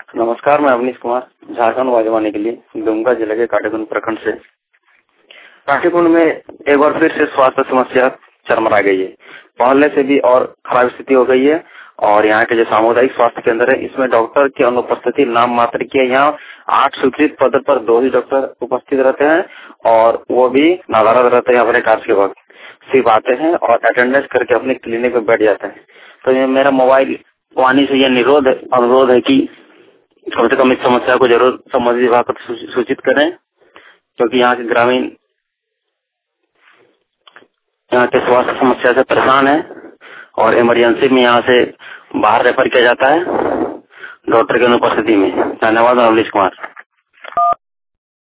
नमस्कार, मैं अवनीश कुमार झारखंड वाजवानी के लिए दुमका जिले के काटेकुंड प्रखंड से। काटेकुंड में एक बार फिर से स्वास्थ्य समस्या चरमरा गई है। पहले से भी और खराब स्थिति हो गई है और यहाँ के जो सामुदायिक स्वास्थ्य केंद्र है इसमें डॉक्टर की अनुपस्थिति नाम मात्र की है। यहाँ 8 स्वीकृत पद पर 2 ही डॉक्टर उपस्थित रहते हैं और वो भी नादारत रहते हैं अपने कार्य के वक्त। सिर्फ आते हैं और अटेंडेंस करके अपने क्लिनिक में बैठ जाते हैं। तो ये मेरा मोबाइल वाणी से यह अनुरोध है कि कम से कम इस समस्या को जरूर संबंधित विभाग को सूचित करें, क्योंकि यहाँ के ग्रामीण यहाँ के स्वास्थ्य समस्या से परेशान है और इमरजेंसी में यहाँ से बाहर रेफर किया जाता है डॉक्टर की अनुपस्थिति में। धन्यवाद, अवनीश कुमार।